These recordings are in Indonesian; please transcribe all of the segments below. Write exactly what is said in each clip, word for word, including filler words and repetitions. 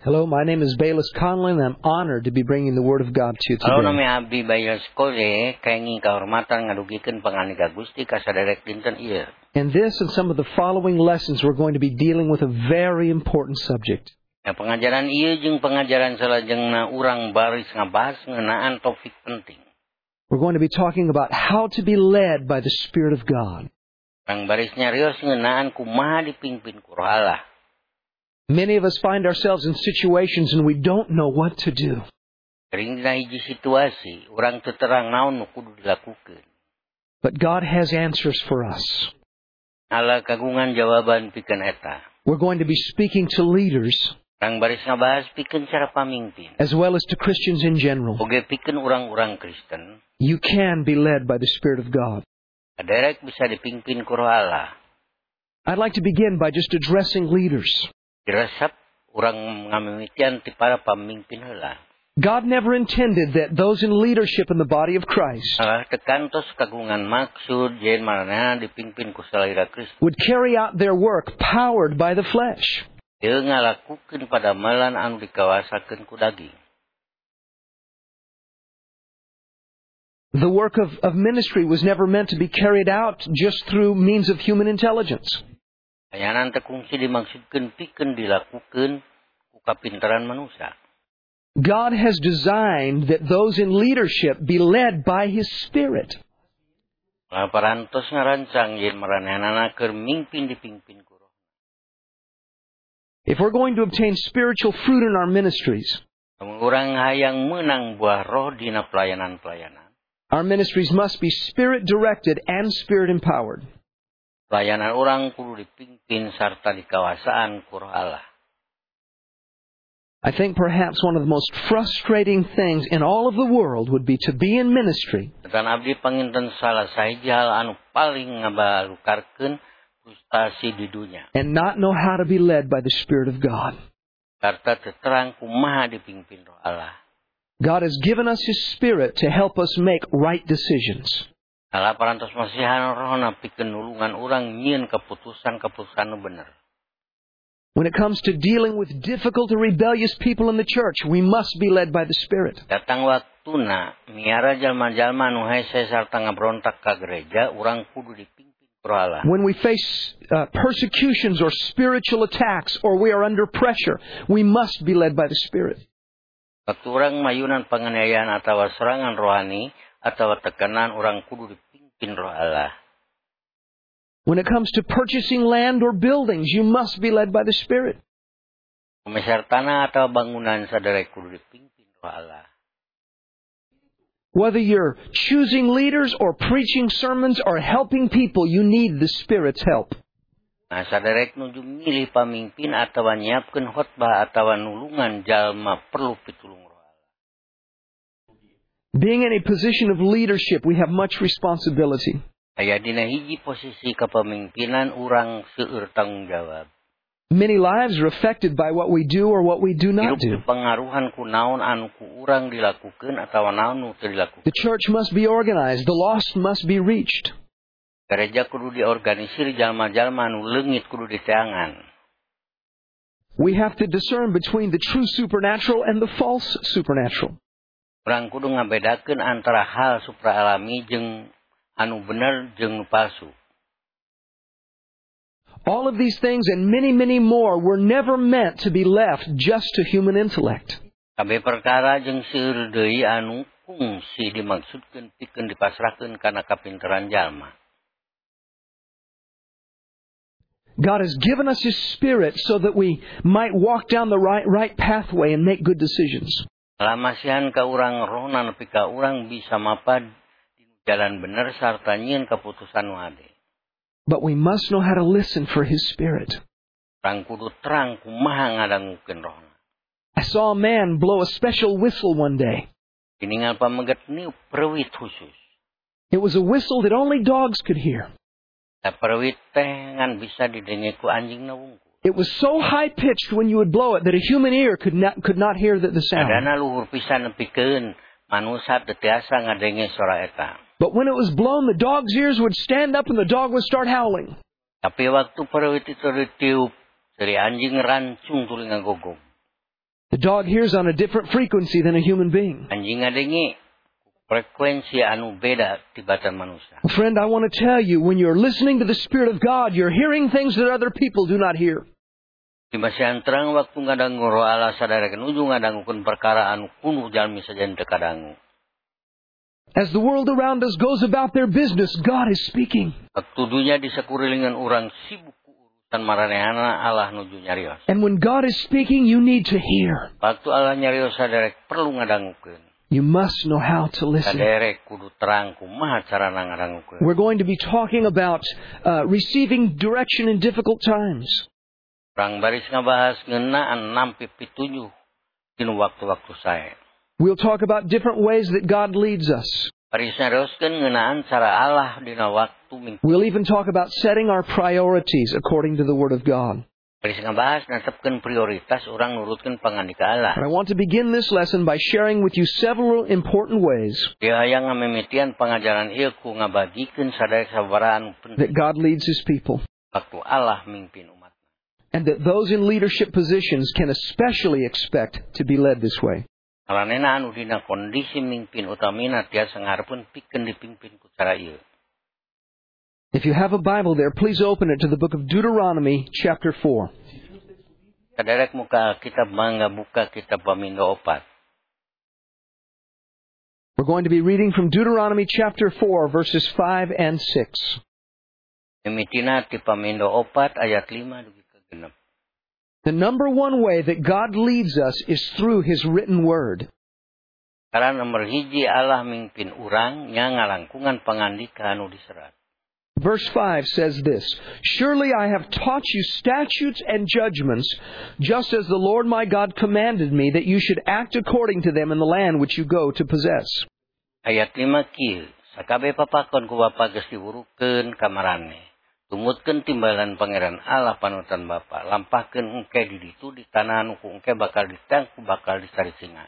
Hello, my name is Bayless Conlon, and I'm honored to be bringing the Word of God to you Halo, today. nami abdi Bayless Kole, kaingi kahormatan ngadugikeun panganiga Gusti ka saderek dinten ieu. In this and some of the following lessons, we're going to be dealing with a very important subject. Ya, pengajaran ieu jeung pengajaran salajengna urang baris ngabahas ngeunaan topik penting. We're going to be talking about how to be led by the Spirit of God. Urang baris nyarios ngeunaan kumaha dipingpin ku Roh Allah. Many of us find ourselves in situations and we don't know what to do. Kering dina hiji situasi, urang teu terang naon nu kudu dilakukeun. But God has answers for us. Allah kagungan jawaban pikeun eta. We're going to be speaking to leaders, Urang baris ngabahas pikeun cara pamingpin. as well as to Christians in general. Oge pikeun urang-urang Kristen, You can be led by the Spirit of God. saderek bisa dipingpin ku Roh Allah. I'd like to begin by just addressing leaders. Diresep urang ngamimitian ti para pamingpin heula. God never intended that those in leadership in the body of Christ Allah tekantos kagungan maksud yen maranehna dipingpin ku salira Kristus. would carry out their work powered by the flesh. Teu ngalakukeun padamelan anu dikawasakeun ku daging. The work of, of ministry was never meant to be carried out just through means of human intelligence. Ayanan teu kungsi dimaksudkeun pikeun dilakukeun ku kapinteran manusia. God has designed that those in leadership be led by His Spirit. Allah parantos ngarancang yen maranehna keur mingpin dipingpin ku Roh. If we're going to obtain spiritual fruit in our ministries, Lamun urang hayang meunang buah roh dina pelayanan-pelayanan, our ministries must be Spirit-directed and Spirit-empowered. pelayanan urang kudu dipingpin sarta dikawasaan ku Roh Allah. I think perhaps one of the most frustrating things in all of the world would be to be in ministry Dan abdi panginten salah sahiji hal anu paling ngabalukarkeun frustasi di dunia. and not know how to be led by the Spirit of God. Karta teu terang kumaha dipingpin Roh Allah. God has given us His Spirit to help us make right decisions. Allah parantos masihan rohna pikeun nulungan urang nyieun keputusan-keputusan nu bener. When it comes to dealing with difficult or rebellious people in the church, we must be led by the Spirit. Datang waktuna miara jalma-jalma nu hese sarta ngabrontak ka gereja, urang kudu dipingpin ku Roh Allah. When we face uh, persecutions or spiritual attacks or we are under pressure, we must be led by the Spirit. Waktu urang mayunan penganiayaan atawa serangan rohani atawa tekanan, urang kudu dipingpin Roh Allah. When it comes to purchasing land or buildings, you must be led by the Spirit. Pemesar tanah atau bangunan saderek kudu dipingpin Roh Allah. Whether you're choosing leaders or preaching sermons or helping people, you need the Spirit's help. Nah, saderek nuju milih pamimpin atawa nyiapkeun khotbah atawa nulungan jalma perlu pitulung Roh Allah. Being in a position of leadership, we have much responsibility. Aya dina hiji posisi kepemimpinan urang seueur tanggung jawab. Many lives are affected by what we do or what we do not Hirup do. dipengaruhan ku naon anu ku urang dilakukeun atawa naon nu teu dilakukeun. The church must be organized. The lost must be reached. Gereja kudu diorganisir, jalma-jalma anu leungit kudu diteangan. We have to discern between the true supernatural and the false supernatural. Urang kudu ngabedakeun antara hal supraalami jeung anu bener jeung nu palsu. All of these things and many, many more were never meant to be left just to human intellect. Kabeh perkara jeung seueur deui anu kungsi dimaksudkeun pikeun dipasrahkeun kana kapinteran jalma. God has given us His Spirit so that we might walk down the right, right pathway and make good decisions. Allah masihan ka urang rohna nepi ka urang bisa mapad di jalan bener sarta nyieun keputusan nu hade. But we must know how to listen for His Spirit. Urang kudu terang kumaha ngadangukeun rohna. I saw a man blow a special whistle one day. Diningal pameget niup perwit khusus. It was a whistle that only dogs could hear. Da perwit teh ngan bisa didenge ku anjing na wungkul. It was so high-pitched when you would blow it that a human ear could not, could not hear the, the sound. Adana luhur pisan nepikeun manusia teu tiasa ngadenge suara eta. But when it was blown, the dog's ears would stand up and the dog would start howling. Tapi waktu perwit itu ditiup, dari anjing rancung tuluy ngagogog. The dog hears on a different frequency than a human being. Anjing ngadengi frekuensi anu beda tibatan manusia. Friend, I want to tell you, when you're listening to the Spirit of God, you're hearing things that other people do not hear. Di masa terang waktu ngadangu roh Allah sadarakeun ujung ngadangukeun perkara anu kuno jalmi sajen teu kadangu. As the world around us goes about their business, God is speaking. Waktu dunia di sakurilingan urang sibuk ku urusan maranehana, Allah nuju nyarios. And when God is speaking, you need to hear. Waktu Allah nyarios saderek perlu ngadangukeun. You must know how to listen. Saderek kudu terang kumaha carana ngadangukeun. We're going to be talking about uh, receiving direction in difficult times. Urang baris ngabahas ngeunaan nampi pitujuh dina waktu-waktu sae. We'll talk about different ways that God leads us. Baris naroskeun ngeunaan cara Allah dina waktu minggu. We'll even talk about setting our priorities according to the Word of God. Baris ngabahas natepkeun prioritas urang nurutkeun pangandika Allah. And I want to begin this lesson by sharing with you several important ways Dia hayang ngamimitian pangajaran ieu ku ngabagikeun sadaya sabaraha anu penting that God leads His people. waktu Allah mimpin umat. And that those in leadership positions can especially expect to be led this way. Maranehna anu dina kondisi mimpin utamina tiasa ngarepeun pikeun dipimpin ku cara ieu. If you have a Bible there, please open it to the book of Deuteronomy, chapter four. Saderek muka kitab mangga buka kitab Pamindo opat. We're going to be reading from Deuteronomy chapter four, verses five and six. Mimitina ti Pamindo opat ayat lima dugi ka genep. The number one way that God leads us is through His written word. Karena nomor hiji Allah mimpin urang nya ngalangkungan pangandika anu diserat. Verse five says this, "Surely I have taught you statutes and judgments, just as the Lord my God commanded me, that you should act according to them in the land which you go to possess." Ayat lima kieu, sakabe papakon ku Bapa geus diwurukeun ka marane. Tumutkeun timbalan Pangeran Allah panutan Bapa, lampahkeun engke di ditu di tanah anu ku engke bakal ditangku bakal disarisingan.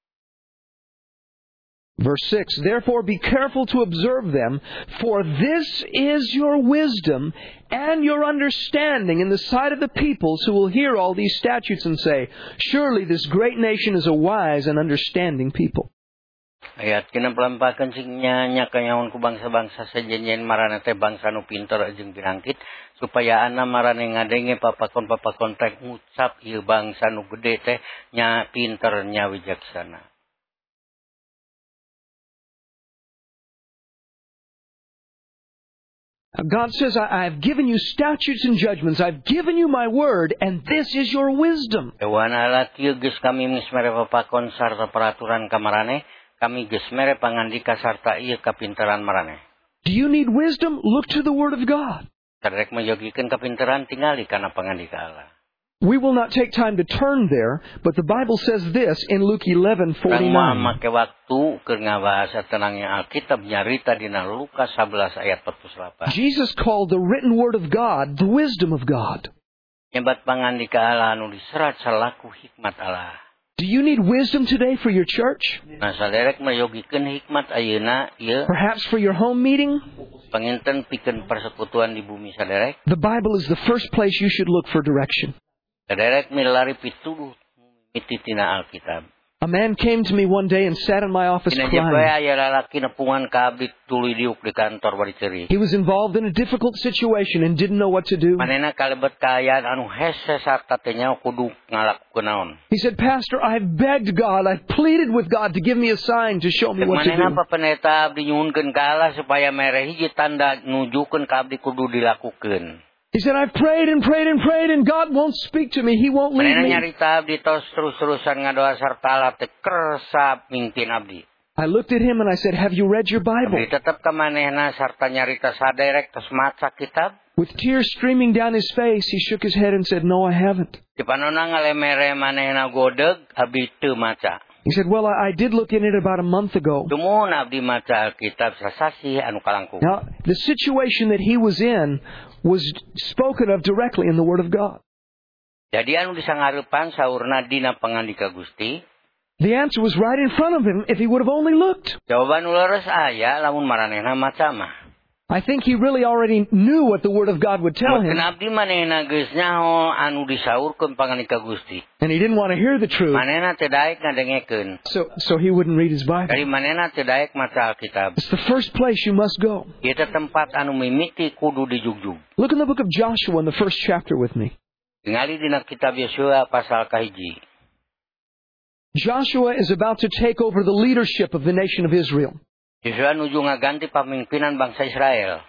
Verse six, "Therefore be careful to observe them, for this is your wisdom and your understanding in the sight of the peoples who will hear all these statutes and say, 'Surely this great nation is a wise and understanding people.'" Ayat kena pelampakan sing nyanya kanyawan ku bangsa-bangsa sejenyen marane teh bangsa nu pinter jeung pinangkit supaya ana marane ngadenge papakon-papakon teh ngucap ieu bangsa nu gede teh nya pinter nya wijaksana. God says, I have given you statutes and judgments. I've given you my word, and this is your wisdom. Ewan ala kieu geus kami mismere papakon sarta peraturan ka marane, kami geus mere pangandika sarta ieu kapinteran marane. Do you need wisdom? Look to the word of God. Saderek majogikeun kapinteran tingali kana pangandika Allah. We will not take time to turn there, but the Bible says this in Luke eleven forty-nine. Make waktu keur ngabahasa tenangnya Alkitab nyarita dina Lukas sebelas ayat empat puluh delapan. Jesus called the written word of God the wisdom of God. Nyebat pangandika Allah anu diserat salaku hikmat Allah. Do you need wisdom today for your church? Nah, saderek mayogikeun hikmat ayeuna ieu. Perhaps for your home meeting? Panginten pikeun persekutuan di bumi saderek. The Bible is the first place you should look for direction. Saderek milari pituduh mimiti tina Alkitab. A man came to me one day and sat in my office Ina crying. jepaya aya lalaki nepungan ka abdi tuluy diuk di kantor bari ceuri. He was involved in a difficult situation and didn't know what to do. Manehna kalebet kaayaan anu hese sarta teh nya kudu ngalakukeun naon. He said, "Pastor, I've begged God, I've pleaded with God to give me a sign to show me what to Manehna do." pa pendeta abdi nyuhunkeun ka Allah supaya mere hiji tanda nujukeun ka abdi kudu dilakukeun. He said, "I've prayed and prayed and prayed and God won't speak to me. He won't lead Manehna me." nyarita abdi tos terus-terusan ngadoa sarta Allah teh kersa mimpin abdi. I looked at him and I said, "Have you read your Bible?" Abdi tetep ka manehna sarta nyarita saderek tos maca kitab. With tears streaming down his face, he shook his head and said, "No, I haven't." Di panonna ngalemere manehna godeg abdi teu maca. He said, "Well, I, I did look in it about a month ago." Tumuhun abdi maca Alkitab sasasi anu kalangkung. Now, the situation that he was in was spoken of directly in the Word of God. Jadi anu disangarepan saurna dina pangandika Gusti. The answer was right in front of him if he would have only looked. Jawaban nu leres aya lamun maranehna maca mah. I think he really already knew what the Word of God would tell him. Kenapa manehna geus nyaho anu disaurkeun panganika Gusti? And he didn't want to hear the truth. Manehna teu daek ngadengekeun. So, so he wouldn't read his Bible. Dari manehna teu daek maca Alkitab. It's the first place you must go. Ieu teh tempat anu mimiti kudu dijugjug. Look in the book of Joshua in the first chapter with me. Tingali dina kitab Yosua pasal kahiji. Joshua is about to take over the leadership of the nation of Israel. Yosua nuju ngaganti pamimpinan bangsa Israel.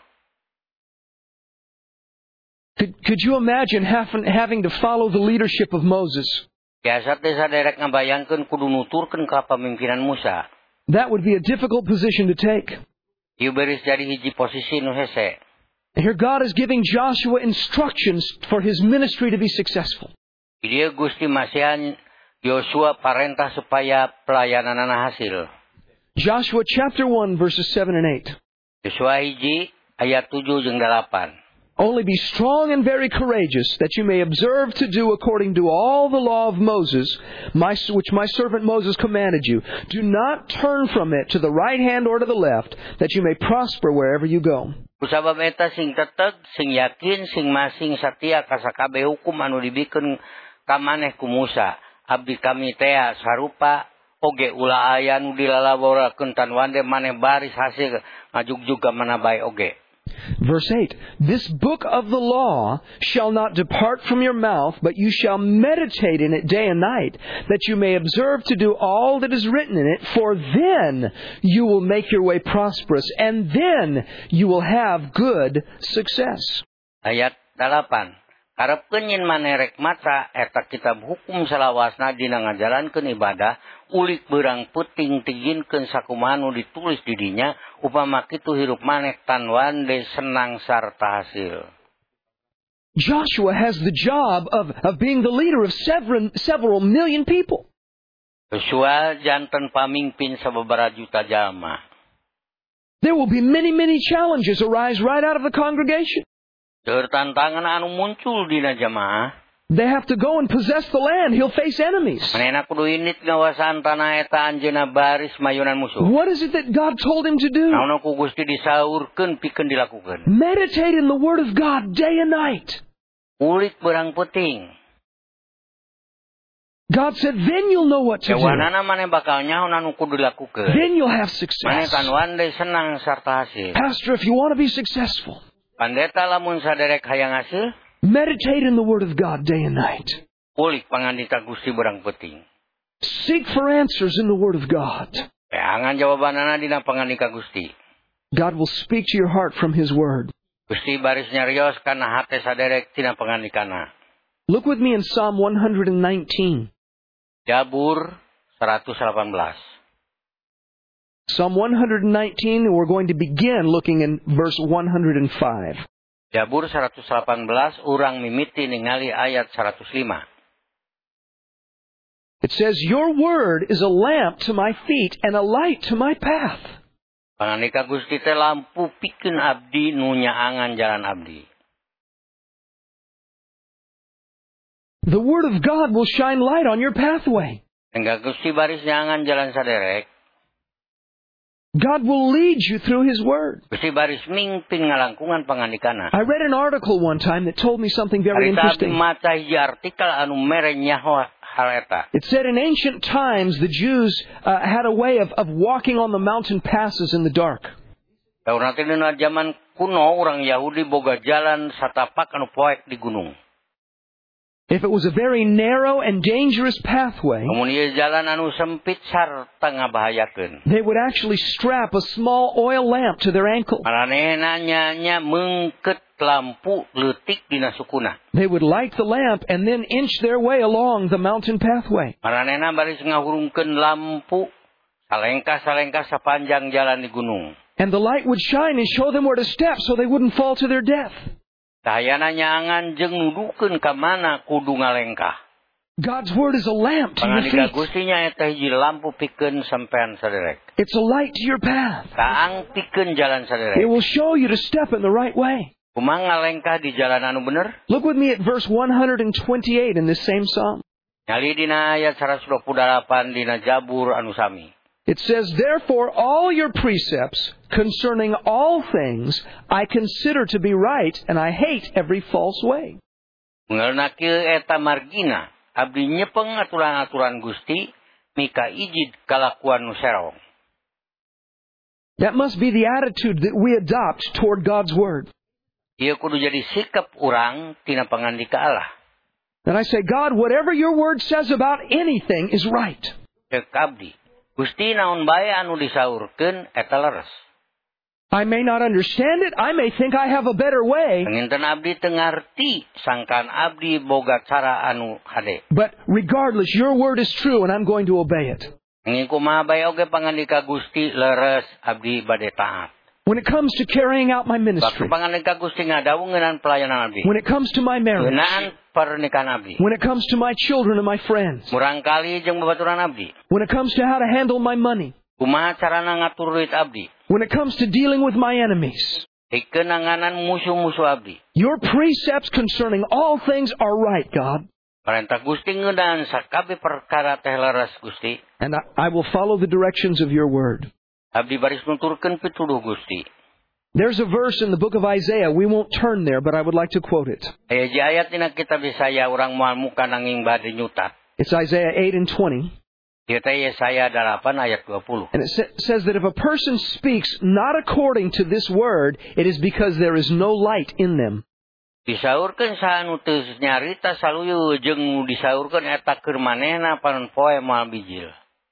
Could, could you imagine having, having to follow the leadership of Moses? Biasa teh saderek ngabayangkeun kudu nuturkeun ka pamimpinan Musa. That would be a difficult position to take. Ieu beris jadi hiji posisi nu hese. And here God is giving Joshua instructions for his ministry to be successful. Ieu Gusti masihan Yosua parentah supaya pelayananana hasil. Joshua chapter one verses seven and eight. Yosua hiji ayat tujuh jeung delapan. Only be strong and very courageous, that you may observe to do according to all the law of Moses, my, which my servant Moses commanded you. Do not turn from it to the right hand or to the left, that you may prosper wherever you go. Kusabab eta sing teteg, sing yakin, sing masing satia ka sakabeh hukum anu dibikeun ka maneh ku Musa. Abdi kami teh sarupa oge ulah aya nu dilalaborakeun tan wande maneh baris hasil ngajugjug ka mana bae oge. Verse eight, this book of the law shall not depart from your mouth, but you shall meditate in it day and night, that you may observe to do all that is written in it, for then you will make your way prosperous, and then you will have good success. Ayat delapan. Karepkeun yen maneh rek maca eta kitab hukum salawasna dina ngajalankeun ibadah, ulik beurang peuting tiginkeun sakumaha nu ditulis di dinya, upama kitu hirup maneh tan wande senang sarta hasil. Joshua has the job of, of being the leader of several, several million people. Yosua janten pamimpin sababaraha juta jalma. There will be many, many challenges arise right out of the congregation. Tantangan anu muncul dina jamaah. They have to go and possess the land. He'll face enemies. Manehna kudu init ngawasaan tanah eta anjeunna baris mayunan musuh. What is it that God told him to do? Naon ku Gusti disaurkeun pikeun dilakukeun. Meditate in the Word of God day and night. Ulik beurang peuting. God said, then you'll know what to do. Jawanana maneh bakal nyaho anu kudu dilakukeun. Then you'll have Maneh success. tan wande senang sarta hasil. Pastor, if you want to be successful, Pandeta lamun saderek hayang hasil, meditate in the Word of God day and night. ulik pangandita Gusti beurang peuting. Seek for answers in the Word of God. Peangan jawabanana dina pangandika Gusti. God will speak to your heart from His Word. Gusti baris nyarios kana hate saderek tina pangandikana. Look with me in Psalm one nineteen. Jabur seratus delapan belas. Psalm one nineteen, we're going to begin looking in verse one oh five. Jabur seratus delapan belas, urang mimiti ningali ayat seratus lima. It says, your word is a lamp to my feet and a light to my path. Pangandika Gusti teh lampu pikeun abdi nu nyaangan jalan abdi. The Word of God will shine light on your pathway. Engga Gusti baris nyaangan jalan saderek. God will lead you through His Word. Gusti baris mingpin ngalangkungan pangandikana. I read an article one time that told me something very Harita interesting. maca hiji artikel anu mere nyaho hal eta. It said in ancient times the Jews uh, had a way of, of walking on the mountain passes in the dark. Daurna teh dina zaman kuno urang Yahudi boga jalan satapak anu poek di gunung. If it was a very narrow and dangerous pathway, Namun ieu jalan anu sempit sarta ngabahayakeun. they would actually strap a small oil lamp to their ankle. Maranehna nya meungkeut lampu leutik dina sukuna. They would light the lamp and then inch their way along the mountain pathway. Maranehna baris ngahurungkeun lampu salengkah-salengkah sapanjang jalan di gunung. And the light would shine and show them where to step so they wouldn't fall to their death. Cahayana nyaangan jeung nudukeun ka mana kudu ngalengkah. God's Word is a lamp to your Pangandika feet. Gusti nya eta hiji lampu pikeun sampean saderek. It's a light to your path. Kaang pikeun jalan It saderek. will show you to step in the right way. Kumaha ngalengkah di jalan anu bener? Look with me at verse one twenty-eight in this same psalm. Nyali dina ayat seratus dua puluh delapan dina Jabur anu sami. It says, therefore all your precepts concerning all things I consider to be right, and I hate every false way. Ngalna kieu eta margina, abdi nyepeng aturan-aturan Gusti, mika ijid kalakuan nu serong. That must be the attitude that we adopt toward God's Word. Ieu kudu jadi sikap urang tina pangandika Allah. And I say, God, whatever your Word says about anything is right. Cek abdi, Gusti naon bae anu disaurkeun eta leres. I may not understand it. I may think I have a better way. Penginten abdi teu ngarti, sangkan abdi boga cara anu hade. But regardless, your Word is true, and I'm going to obey it. Ngin kumaha bae oge pangandika Gusti leres abdi bade taat. When it comes to carrying out my ministry, Waktu pangandika Gusti ngadawu ngeunaan pelayanan abdi. when it comes to my marriage, Ngeunaan pernikahan abdi. when it comes to my children and my friends, Murangkali jeung babaturan abdi. when it comes to how to handle my money, Kumaha carana ngatur duit abdi. when it comes to dealing with my enemies, Pikeun nanganan musuh-musuh abdi. your precepts concerning all things are right, God. Perintah Gusti ngeunaan sakabe perkara teh leres Gusti. And I, I will follow the directions of your Word. Abdi baris nuturkeun pituduh Gusti. There's a verse in the book of Isaiah. We won't turn there, but I would like to quote it. Aya ji ayat dina kitab Yesaya urang moal muka nanging bade nyutat. It's Isaiah eight and twenty. Ieu teh Yesaya delapan ayat dua puluh. And it sa- says that if a person speaks not according to this word, it is because there is no light in them. Disaurkeun saanu teu nyarita saluyu jeung disaurkeun eta keur manehna panon poe moal bijil.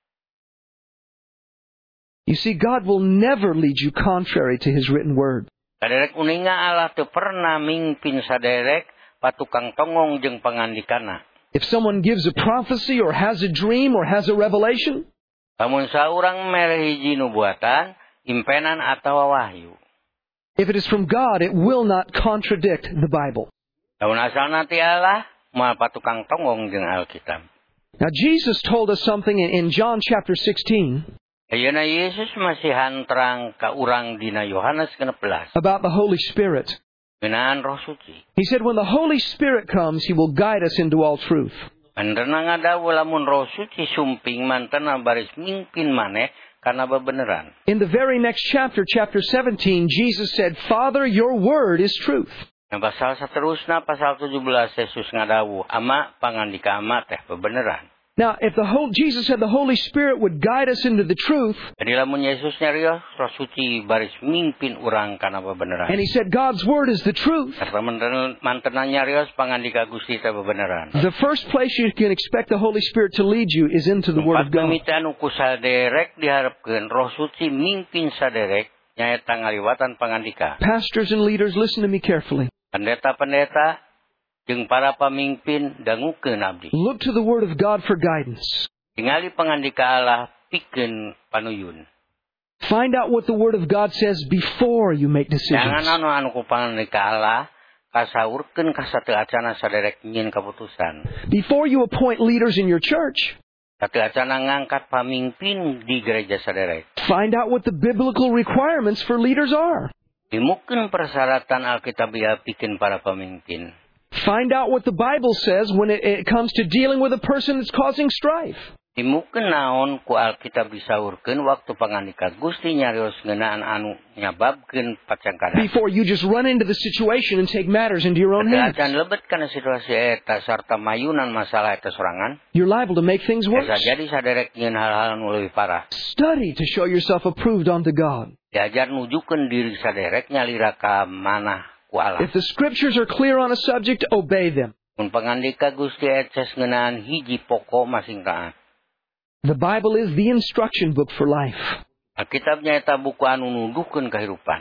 You see, God will never lead you contrary to His written word. Saderek uninga Allah teu pernah mingpin saderek patukang tongong jeung pangandikana. If someone gives a prophecy or has a dream or has a revelation, Lamun saurang mere hiji nubuatan, impenan atawa wahyu. if it is from God, it will not contradict the Bible. Lamun asalna ti Allah, moal patukang tongong jeung Alkitab. Now, Jesus told us something in, in John chapter sixteen Ayeuna Yesus masihan terang ka urang dina Yohanes genep belas. about the Holy Spirit. Ngeunaan Roh Suci. He said, when the Holy Spirit comes, He will guide us into all truth. Manderna ngadawu lamun Roh Suci sumping mantena baris mingpin maneh kana bebeneran. In the very next chapter, chapter seventeen, Jesus said, Father, your word is truth. Nah, pasal saterusna pasal tujuh belas Yesus ngadawu, ama pangandika ama teh bebeneran. Now, if the whole, Jesus said the Holy Spirit would guide us into the truth, Jadi lamun Yesus nyarios Roh Suci baris mimpin urang kana bebeneran. and He said God's word is the truth, Karena mantena nyarios pangandika Gusti teh bebeneran. the first place you can expect the Holy Spirit to lead you is into the Word of God. Pamimitan ku saderek diharapkeun Roh Suci mimpin saderek nyaeta ngaliwatan pangandika. Pastors and leaders, listen to me carefully. Pendeta-pendeta jeung para pamimpin dangukeun abdi. Look to the Word of God for guidance. Tingali pangandika Allah pikeun panuyun. Find out what the Word of God says before you make Jangan decisions. anu anu ku pangandika Allah kasaurkeun ka sateu acana saderek nyieun kaputusan. Before you appoint leaders in your church, Sateu acana ngangkat pamimpin di gereja saderek. find out what the biblical requirements for leaders are. Dimukeun persyaratan Alkitabiah pikeun para pamimpin. Find out what the Bible says when it, it comes to dealing with a person that's causing strife. Dimukeun naon ku Alkitab disaurkeun waktu pangandika Gusti nyarios ngeunaan anu nyababkeun pacangkada. Before you just run into the situation and take matters into your own hands. Keadaan lebet kana situasi eta sarta mayunan masalah eta sorangan. You're liable to make things worse. Bisa jadi saderek nyieun hal-hal nu leuwih parah. Study to show yourself approved unto God. Diajar nujukeun diri saderek nyalira ka manah ku Allah. If the scriptures are clear on a subject, obey them. Mun pangandika Gusti eces ngeunaan hiji pokok masing kaan. The Bible is the instruction book for life. Alkitabnya eta buku anu nuduhkeun kahirupan.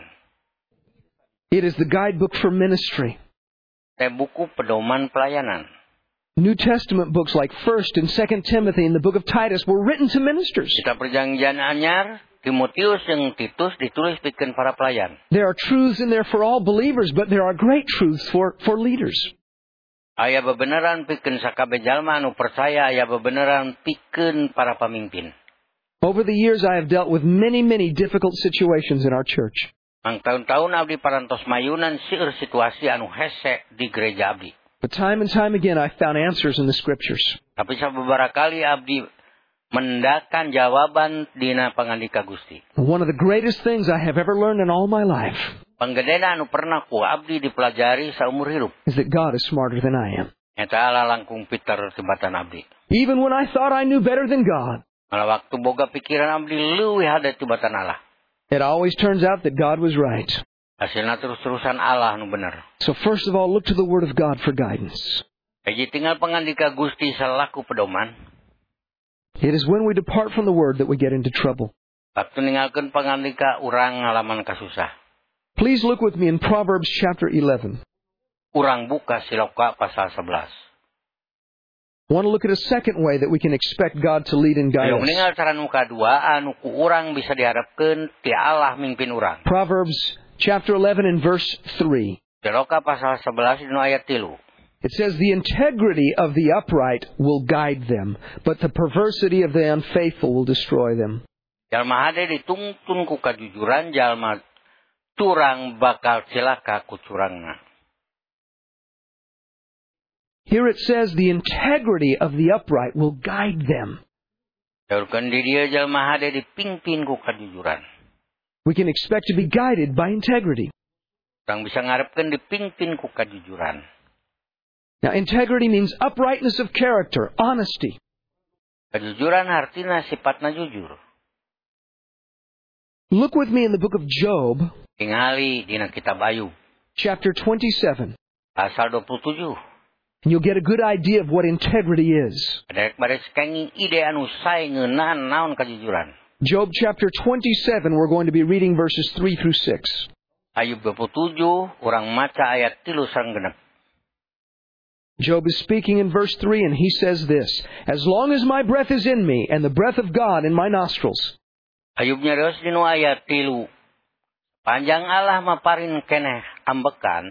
It is the guidebook for ministry. Teh buku pedoman pelayanan. New Testament books like First and Second Timothy and the book of Titus were written to ministers. Kitab Perjanjian Anyar, Timotius jeung Titus ditulis pikeun para pelayan. There are truths in there for all believers, but there are great truths for, for leaders. Aya bebeneran pikeun sakabe jalma anu percaya, aya bebeneran pikeun para pamimpin. Over the years, I have dealt with many, many difficult situations in our church. Mang tahun-tahun abdi parantos mayunan seueur situasi anu hese di gereja abdi. But time and time again, I found answers in the scriptures. Tapi sababaraha kali abdi mendakan jawaban dina pangandika Gusti. One of the greatest things I have ever learned in all my life Panggedena anu pernah ku abdi dipelajari saumur hidup. is that God is smarter than I am. Eta Allah langkung pinter tibatan abdi. Even when I thought I knew better than God, Malah waktu boga pikiran abdi leuwih hade tibatan Allah. it always turns out that God was right. Hasilna terus-terusan Allah anu bener. So first of all, look to the Word of God for guidance. Jadi tinggal pangandika Gusti selaku pedoman. It is when we depart from the Word that we get into trouble. Waktu ninggalkeun pangandika urang ngalaman kasusah. Please look with me in Proverbs chapter eleven. Urang buka Siloka pasal sebelas. I want to look at a second way that we can expect God to lead and guide Ayo us. meninggal cara nu kadua anu ku urang bisa diharapkeun ti Allah mimpin urang. Proverbs chapter eleven and verse three. Siloka pasal sebelas dina ayat tilu. It says, "The integrity of the upright will guide them, but the perversity of the unfaithful will destroy them." Jalma hade dituntun ku kajujuran, jalma curang bakal cilaka ku curangna. Here it says, "The integrity of the upright will guide them." Daurkeun di dieu jalma hade dipingpin ku kajujuran. We can expect to be guided by integrity. Urang bisa ngarepkeun dipingpin ku kajujuran. Now, integrity means uprightness of character, honesty. Kajujuran artina sifatna jujur. Look with me in the book of Job, Tingali dina kitab Ayub chapter twenty-seven, pasal dua puluh tujuh. and you'll get a good idea of what integrity is. Derek baris kenging ide anu sae ngeunaan naon kajujuran. Job chapter twenty-seven, we're going to be reading verses three through six. Ayub dua puluh tujuh, urang maca ayat tilu sareng genep. Job is speaking in verse three, and he says this, "As long as my breath is in me, and the breath of God in my nostrils, Ayub nyarios dinu ayat tilu. Panjang Allah maparin keneh ambekan,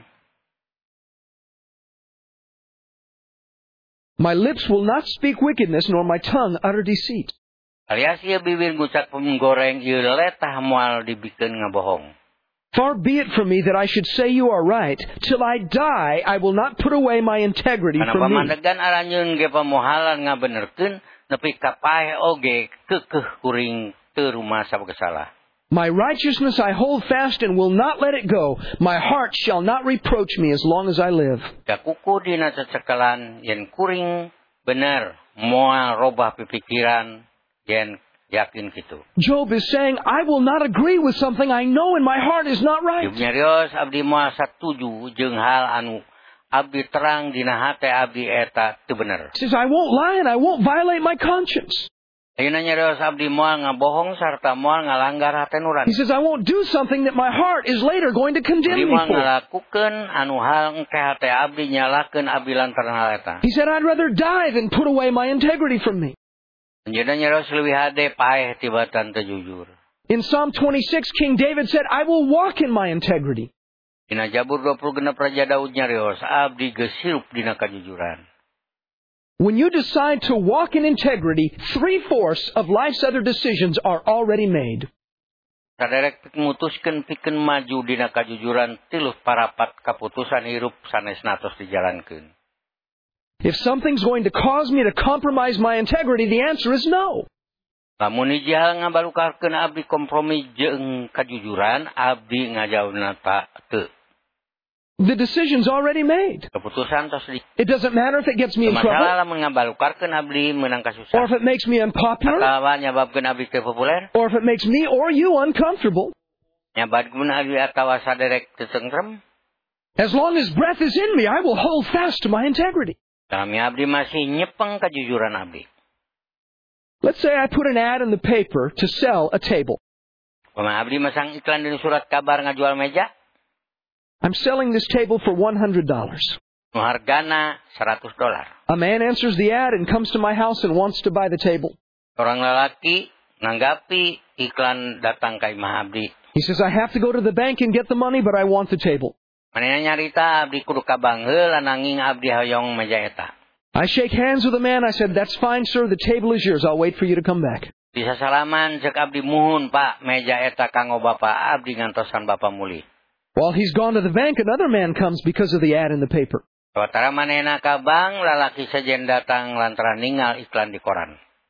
my lips will not speak wickedness, nor my tongue utter deceit." alias ieu bibir ngucap penggoreng ieu letah moal dibikeun ngabohong. Far be it from me that I should say you are right. Till I die, I will not put away my integrity Kana from me. pamandegan aranyeun ge pamohalan ngabenerkeun nepi ka paeh oge keukeuh kuring teu rumah saboga salah. My righteousness I hold fast and will not let it go. My heart shall not reproach me as long as I live. Da kuku dina cecekelan yen kuring bener moal robah pipikiran yen yakin kitu. Job is saying, I will not agree with something I know in my heart is not right. Ayub nyarios abdi moal satuju jeung hal anu abdi terang dina hate abdi eta teu bener. He says, I won't lie and I won't violate my conscience. Ayeuna nyarios abdi moal ngabohong sarta moal ngalanggar hate nurani. He says, I won't do something that my heart is later going to condemn Abdi me moal for. ngalakukeun anu hal engke hate abdi nyalakeun abdi lantaran hal eta. He said, I'd rather die than put away my integrity from me. Anjeunna nyarios leuwih hade paeh tibatan teu jujur. In Psalm twenty-six, King David said, I will walk in my integrity. Dina Jabur dua puluh genep Raja Daud nyarios abdi geus hirup dina kajujuran. When you decide to walk in integrity, three-fourths of life's other decisions are already made. Saderek mutuskeun pikeun maju dina kajujuran tiluh parapat kaputusan hirup sanesna tos dijalankeun. If something's going to cause me to compromise my integrity, the answer is no. Lamun hiji hal ngabalukarkeun abdi kompromi jeung kajujuran, abdi ngajauna ta teu. The decision's already made. Keputusan tos di. It doesn't matter if it gets me in trouble, Masalah lamun ngabalukarkeun abdi meunang or kasusah. if it makes me unpopular, Atawa nyababkeun abdi teu populer, or if it makes me or you uncomfortable. nyababkeun abdi atawa saderek teu tentrem. As long as breath is in me, I will hold fast to my integrity. Kami abdi masih nyepeng kajujuran abdi. Let's say I put an ad in the paper to sell a table. Pama abdi masang iklan di surat kabar ngajual meja, I'm selling this table for one hundred dollars. nu hargana seratus dolar. A man answers the ad and comes to my house and wants to buy the table. Orang lalaki nanggapi iklan datang ka imah abdi. He says, I have to go to the bank and get the money, but I want the table. Manehna nyarita abdi kudu kabang heula nanging abdi hoyong meja eta. I shake hands with the man. I said, that's fine, sir. The table is yours. I'll wait for you to come back. Bisa salaman cek abdi muhun pak meja eta kanggo bapa abdi ngantosan bapa muli. While he's gone to the bank, another man comes because of the ad in the paper. Sawatara manehna kabang lalaki sejen datang lantaran ningal iklan di koran.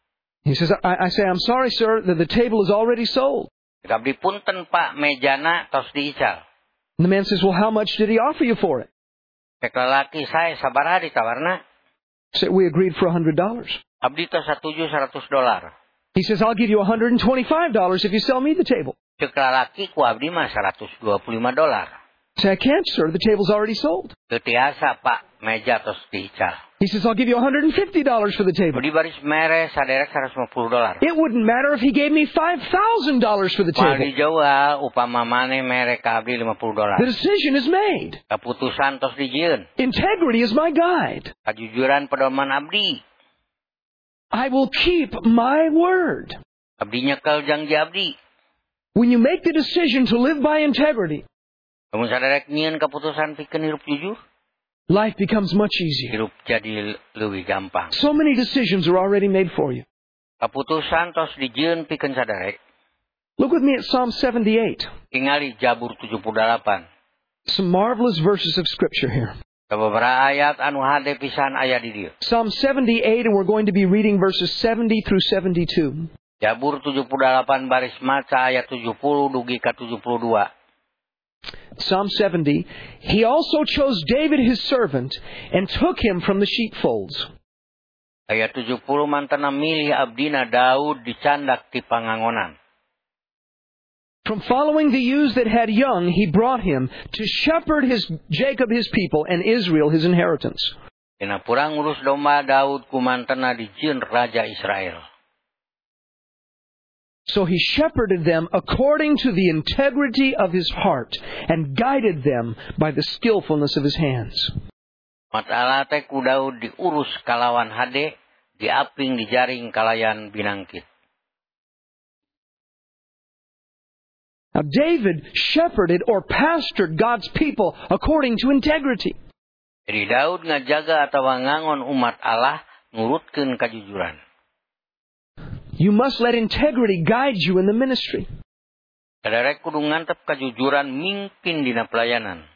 He says, I, I say, I'm sorry, sir, that the table is already sold. Abdi punten Pak, mejana tos diical. And the man says, well, how much did he offer you for it? Cek lalaki saya sabaraha ditawarna. So we agreed for one hundred dollars. Abdi tos satuju seratus dolar. He says, I'll give you one hundred twenty-five dollars if you sell me the table. Cek lalaki ku abdi mah seratus dua puluh lima dolar. I say, I can't, sir. The table's already sold. Teu tiasa Pak, meja tos diical. He says, I'll give you one hundred fifty dollars for the table. Abdi baris mere saderek seratus lima puluh dolar. It wouldn't matter if he gave me five thousand dollars for the Mal table. dijual upama mane mere ka abdi lima puluh dolar. The decision is made. Keputusan tos dijieun. Integrity is my guide. Kajujuran pedoman abdi. I will keep my word. Abdi nyekel janji abdi. When you make the decision to live by integrity, Kamu saderek nyieun keputusan pikeun hirup jujur, life becomes much easier. hirup jadi leuwih gampang. So many decisions are already made for you. Keputusan tos dijieun pikeun saderek. Look with me at Psalm seventy-eight. Tingali Jabur tujuh puluh delapan. Some marvelous verses of Scripture here. Beberapa ayat anu hade pisan aya di dieu. Psalm seventy-eight, and we're going to be reading verses seventy through seventy-two. Jabur tujuh puluh delapan baris maca ayat tujuh puluh dugi ka tujuh puluh dua. Psalm seventy, he also chose David his servant and took him from the sheepfolds. Ayat tujuh puluh mantana milih abdina Daud dicandak ti pangangonan. From following the ewes that had young, he brought him to shepherd his Jacob his people and Israel his inheritance. Dina purang ngurus domba Daud kumantana dijieun raja Israel. So he shepherded them according to the integrity of his heart and guided them by the skillfulness of his hands. Matala teh ku Daud diurus kalawan hade, diaping dijaring kalayan binangkit. Now David shepherded or pastored God's people according to integrity. Jadi Daud ngajaga atawa ngangon umat Allah ngurutkeun kajujuran. You must let integrity guide you in the ministry. Saderek kudu ngantep kajujuran mingpin dina pelayanan.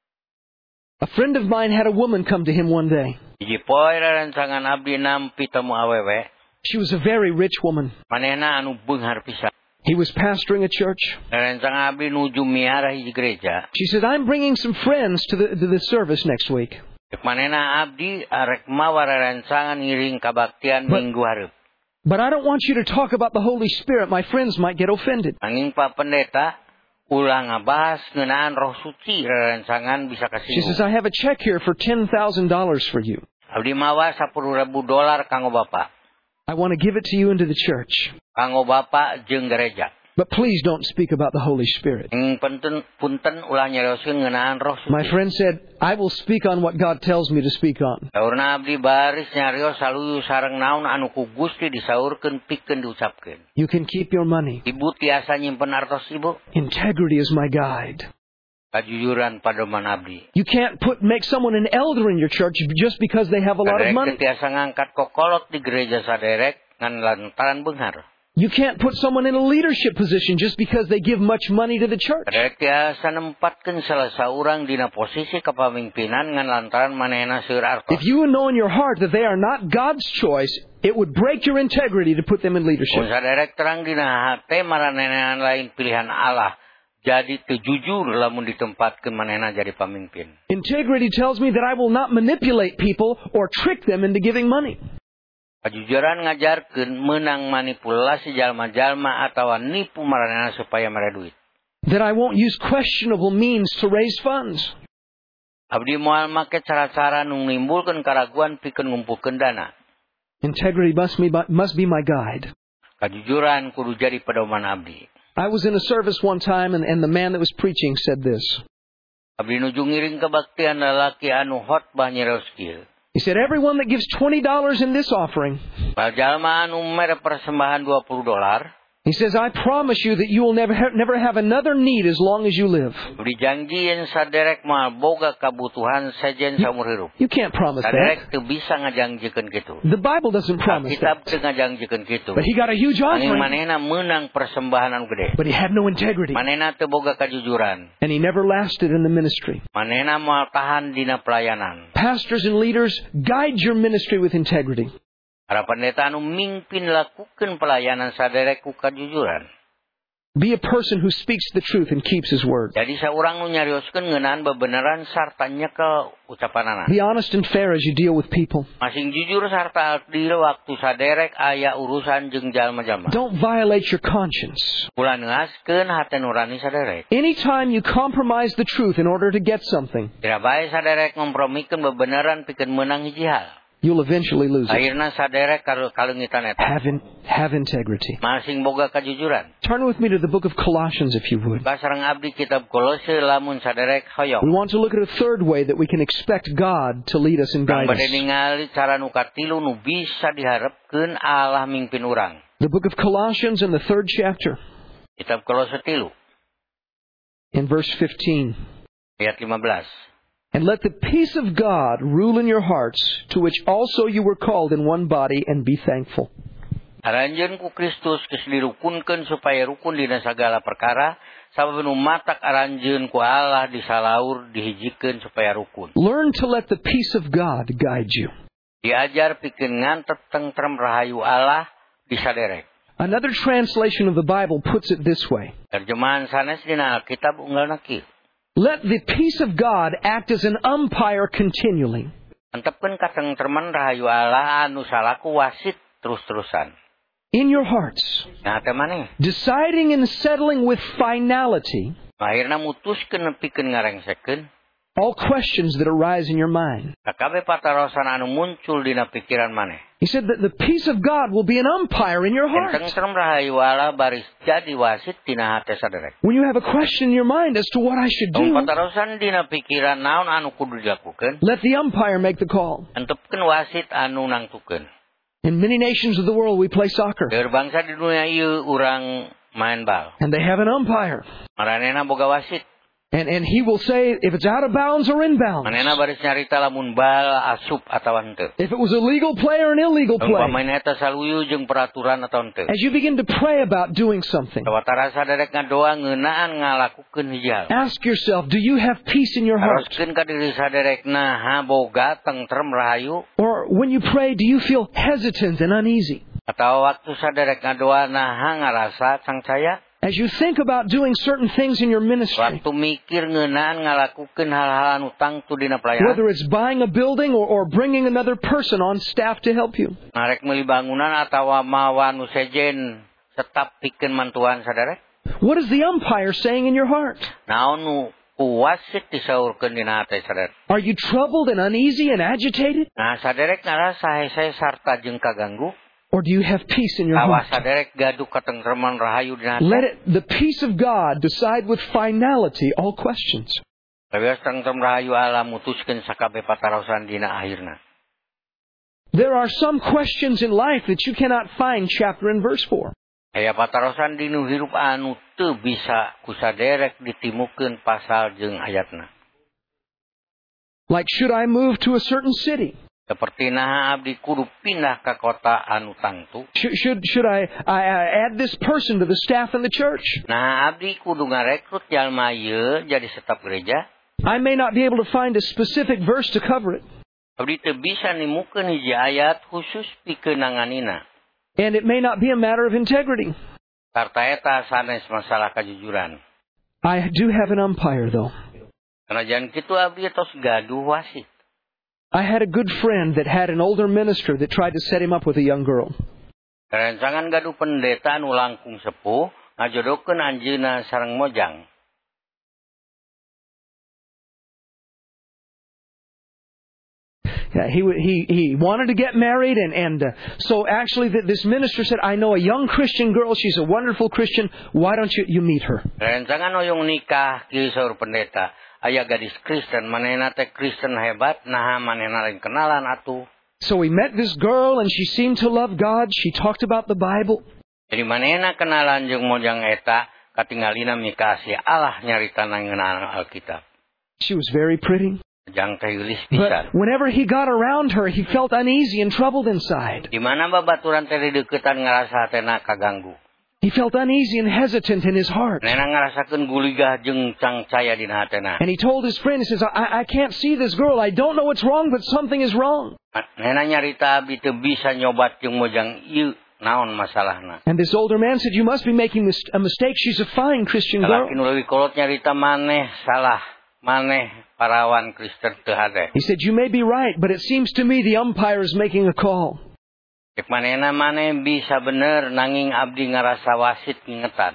A friend of mine had a woman come to him one day. Hiji poe rerencangan abdi nampi tamu awewe. She was a very rich woman. Manehna anu beunghar pisan. He was pastoring a church. Rerencangan abdi nuju miara hiji gereja. She said, I'm bringing some friends to the, to the service next week. Cek manehna abdi arek mawa rerencangan ngiring kabaktian But- minggu hareup. But I don't want you to talk about the Holy Spirit. My friends might get offended. Anging Pak Pendeta ulang ngabahas ngeunaan Roh Suci rerencangan bisa She says, kasinggung. I have a check here for ten thousand dollars for you. Abdi mawa sepuluh ribu dolar kanggo Bapak. I want to give it to you into the church. Kanggo Bapak jeung gereja. But please don't speak about the Holy Spirit. Anging punten punten ulah nyarioskeun ngeunaan Roh Suci. My friend said, I will speak on what God tells me to speak on. Saurna abdi baris nyarios saluyu sareng naon anu ku Gusti disaurkeun pikeun diucapkeun. You can keep your money. Ibu tiasa nyimpen artos ibu. Integrity is my guide. Kajujuran padoman abdi. You can't put make someone an elder in your church just because they have a lot of Saderek money. tiasa ngangkat kokolot di gereja saderek ngan lantaran beunghar. You can't put someone in a leadership position just because they give much money to the church. Saderek tiasa nempatkeun salah saurang dina posisi kepemimpinan ngan lantaran manehna seueur artos. If you know in your heart that they are not God's choice, it would break your integrity to put them in Mun leadership. saderek terang dina hate maranehna lain pilihan Allah. Jadi teu jujur lamun ditempatkeun manehna jadi pamimpin. Integrity tells me that I will not manipulate people or trick them into giving money. Kajujuran ngajarkeun menang manipulasi jalma-jalma atawa nipu maranehna supaya mere duit. That I won't use questionable means to raise funds. Abdi moal make cara-cara nu nimbulkeun karaguan pikeun ngumpulkeun dana. Integrity must be, must be my guide. Kajujuran kudu jadi pedoman abdi. I was in a service one time, and, and the man that was preaching said this. Abdi nuju ngiring kabaktian lalaki anu khotbah nyerios kieu. He said, everyone that gives twenty dollars in this offering, Jalma anu mere persembahan dua puluh dolar, he says, I promise you that you will never ha- never have another need as long as you live. abdi janjieun saderek moal boga kabutuhan sajen saumur hirup. You can't promise that. Saderek teu bisa ngajangjikeun kitu. The Bible doesn't promise Kitab that. teu ngajangjikeun kitu. But he got a huge Angin offering, manehna meunang persembahan anu gede. but he had no integrity. Manehna teu boga kajujuran. And he never lasted in the ministry. Manehna moal tahan dina pelayanan. Pastors and leaders, guide your ministry with integrity. Para pendeta anu mingpin lakukeun pelayanan saderek ku kajujuran. Be a person who speaks the truth and keeps his word. Jadi saurang nu nyarioskeun ngeunaan bebenaran sarta nyeke ucapanana. Be honest and fair as you deal with people. Masing jujur sarta adil waktu saderek aya urusan jeung jalma-jalma. Don't violate your conscience. Ulah neaskeun hate nurani saderek. Anytime you compromise the truth in order to get something, Tira bae saderek ngompromikeun bebenaran pikeun meunang hiji hal. you'll eventually lose it. Akhirna saderek kalungitan eta. Have, in, have integrity. Masing boga kajujuran. Turn with me to the book of Colossians, if you would. Kasareng abdi kitab Kolose lamun saderek hoyong. We want to look at a third way that we can expect God to lead us and Kang guide us. bade ningali cara nu katilu nu bisa diharepkeun Allah mingpin urang. The book of Colossians in the third chapter, Kitab Kolose tilu in verse fifteen. ayat lima belas. And let the peace of God rule in your hearts, to which also you were called in one body, and be thankful. Aranjeun ku Kristus geus dirukunkeun supaya rukun dina sagala perkara, sababeun matak aranjeun ku Allah disalaur dihijikeun supaya rukun. Learn to let the peace of God guide you. Diajar pikeun ngantet tentrem rahayu Allah disaderek. Another translation of the Bible puts it this way. Terjemahan sanes dina Alkitab unggalna kieu. Let the peace of God act as an umpire continually. Antepkeun katengtreman rahayu Allah anu salaku wasit terus-terusan. In your hearts, Nah teh maneh. deciding and settling with finality Akhirna mutuskeun nepikeun ngarengsekeun all questions that arise in your mind. kabeh patarosan anu muncul dina pikiran maneh. He said that the peace of God will be an umpire in your heart. Tentrem rahayu Allah baris jadi wasit dina hate saderek. When you have a question in your mind as to what I should do, Mun patarosan dina pikiran naon anu kudu dilakukeun, let the umpire make the call. antepkeun wasit anu nangtukeun. In many nations of the world, we play soccer, Keur bangsa di dunia ieu urang main bal. and they have an umpire. Maranehna boga wasit. And, and he will say if it's out of bounds or inbounds. Manehna baris nyarita lamun bal asup atawa henteu. If it was a legal play or an illegal play. Umpamaina eta saluyu jeung peraturan atawa henteu. As you begin to pray about doing something, Sawatara saderek ngadoa ngeunaan ngalakukeun hiji hal. ask yourself, do you have peace in your heart? Haroskeun ka diri saderekna ha boga tentrem rahayu. Or when you pray, do you feel hesitant and uneasy? Atau waktu saderek ngadoa naha ngarasa sangsaya. As you think about doing certain things in your ministry, Waktu mikir ngeunaan ngalakukeun hal-hal anu tangtu dina pelayanan. whether it's buying a building or, or bringing another person on staff to help you, Narek meuli bangunan atawa mawa nu sejen tetap pikeun mantuan saderek. what is the umpire saying in your heart? Naon nu kuwasit disaurkeun dina hate saderek. Are you troubled and uneasy and agitated? Nah saderek ngarasa hese sarta jeung kaganggu. Or do you have peace in your Awas heart? saderek gaduh katengtreman rahayu dina hate. Let it, the peace of God decide with finality all questions. Kawios tentrem rahayu Allah mutuskeun sakabeh patarosan dina akhirna. There are some questions in life that you cannot find chapter and verse for. Aya patarosan dinu hirup anu teu bisa kusaderek ditimukeun pasal jeung ayatna. Like, should I move to a certain city? Seperti naha abdi kudu pindah ka kota anu tangtu. Should, should, should I, I uh, add this person to the staff in the church? Nah abdi kudu ngarekrut jalma ieu jadi staf gereja. I may not be able to find a specific verse to cover it. Abdi teu bisa nimukeun hiji ayat khusus pikeun nanganina. And it may not be a matter of integrity. Sarta eta sanes masalah kejujuran. I do have an umpire, though. Kanajan kitu abdi tos gaduh wasit. I had a good friend that had an older minister that tried to set him up with a young girl. Kerencangan gaduh pendeta anu langkung sepuh ngajodokeun anjeunna sareng mojang. Yeah, he he he wanted to get married, and and uh, so actually th- this minister said, "I know a young Christian girl. She's a wonderful Christian. Why don't you you meet her?" Kerencangan oyong nikah kieu saur pendeta. Aya gadis Kristen, manehna teh Kristen hebat, naha manehna lain kenalan atuh. So we met this girl, and she seemed to love God. She talked about the Bible. Jadi manehna kenalan jeung mojang eta, katingalina mikasi Allah nyaritana ngeunaan Alkitab. She was very pretty. Jang teh geulis pisan. But whenever he got around her, he felt uneasy and troubled inside. Di mana babaturan teh di deuketan ngarasa hatena kaganggu. He felt uneasy and hesitant in his heart. Nena ngarasakeun guligah jeung cangcaya dina hatena. And he told his friend, he says, I, I can't see this girl. I don't know what's wrong, but something is wrong. Nena nyarita abdi teu bisa nyobat jeung mojang ieu naon masalahna. And this older man said, you must be making a mistake. She's a fine Christian girl. Lalaki nu leuwih kolot nyarita maneh salah. Maneh parawan Kristen teu hade. He said, you may be right, but it seems to me the umpire is making a call. Cek manehna maneh bisa bener nanging abdi ngarasa wasit ngingetan.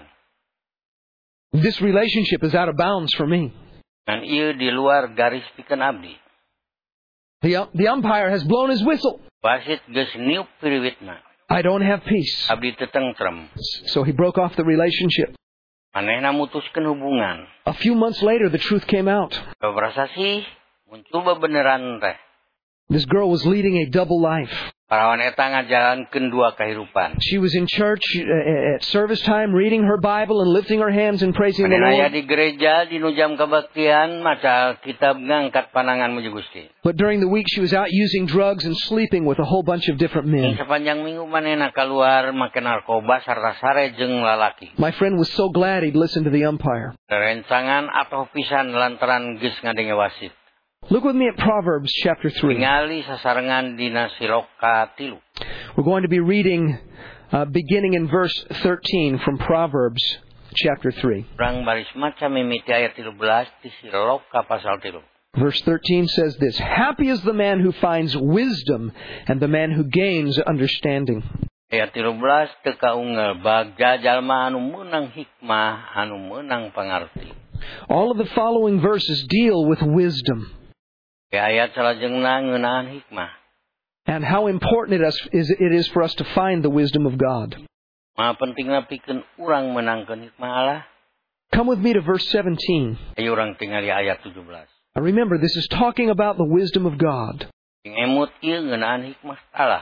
This relationship is out of bounds for me. Dan ieu di luar garis pikeun abdi. The, the umpire has blown his whistle. Wasit geus niup piriwitna. I don't have peace. Abdi teu tentrem. So he broke off the relationship. Manehna mutuskeun hubungan. A few months later, the truth came out. Beberapa sih muncul bebeneran teh. This girl was leading a double life. Parawan eta ngajalankeun dua kahirupan. She was in church uh, at service time, reading her Bible and lifting her hands and praising the Manehna Lord. di gereja dinu jam kabaktian maca kitab ngangkat panangan muji Gusti. But during the week, she was out using drugs and sleeping with a whole bunch of different men. Sepanjang minggu manehna keluar make narkoba sarta sare jeung lalaki. My friend was so glad he'd listened to the umpire. Rencangan atoh pisan lantaran geus ngadenge wasit. Look with me at Proverbs chapter three. Tingali sasarengan dina siloka tilu. We're going to be reading uh, beginning in verse thirteen from Proverbs chapter three. Urang baris maca mimiti ayat tilu belas di siloka pasal tilu. Verse thirteen says this, happy is the man who finds wisdom and the man who gains understanding. Ayat tilu belas teu kaungel bagja jalma anu meunang hikmah anu meunang pangarti. All of the following verses deal with wisdom. Ayat salajengna ngeunaan hikmah. And how important it is, it is for us to find the wisdom of God. Maha pentingna pikeun urang menangkeun hikmah Allah. Come with me to verse seventeen. Ayo urang tingali ayat tujuh belas. Now remember, this is talking about the wisdom of God. Sing emut ieu ngeunaan hikmah Allah.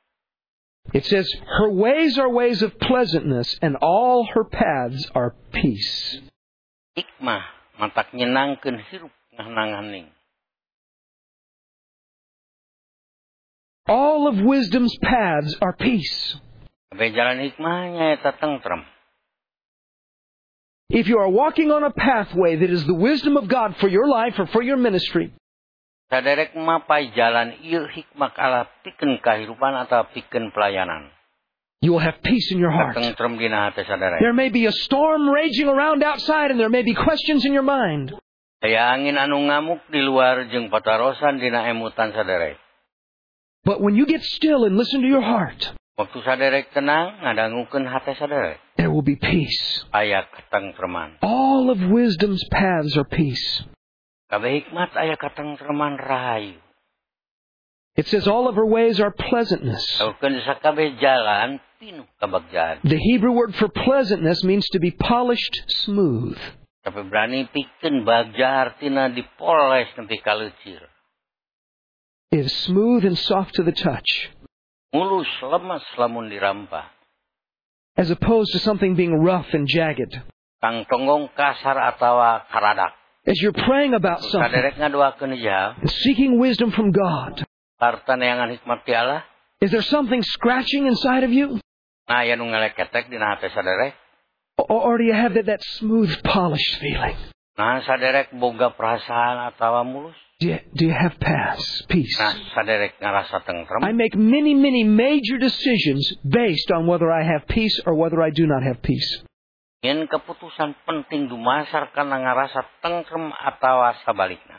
It says, her ways are ways of pleasantness, and all her paths are peace. Hikmah mantak nyenangkeun hirup ngahanang-haning. All of wisdom's paths are peace. Kabeh jalan hikmahnya eta tentrem. If you are walking on a pathway that is the wisdom of God for your life or for your ministry, saderek mapai jalan ieu hikmah Allah pikeun kahirupan atau pikeun pelayanan. you will have peace in your heart. Tentrem dina hate saderek. There may be a storm raging around outside and there may be questions in your mind. Aya angin anu ngamuk di luar jeung patarosan dina emutan saderek. But when you get still and listen to your heart, waktu saderek tenang ngadangukeun hate saderek. there will be peace. Aya katentreman. All of wisdom's paths are peace. Kabeh hikmat aya katentreman rahayu. It says all of her ways are pleasantness. Sakeun sakabeh jalan pinuh kabagjaan. The Hebrew word for pleasantness means to be polished smooth. Tapi berani pikeun bagja artina dipoles nepi ka leucir. It is smooth and soft to the touch, Mulus lemas lamun dirampa. as opposed to something being rough and jagged. Kang tonggong kasar atawa karadak. As you're praying about something, Saderek ngadoakeun ieu, and seeking wisdom from God, harta neangan hikmat ti Allah. is there something scratching inside of you? Nah, aya nu ngeleketek dina hate saderek. Or, or do you have that, that smooth, polished feeling? Nah, saderek boga perasaan atawa mulus. Do you, do you have paths, peace? Nah, saderek ngarasa tentrem. I make many, many major decisions based on whether I have peace or whether I do not have peace. Yen keputusan penting dumasar kana ngarasa tentrem atawa sabalikna.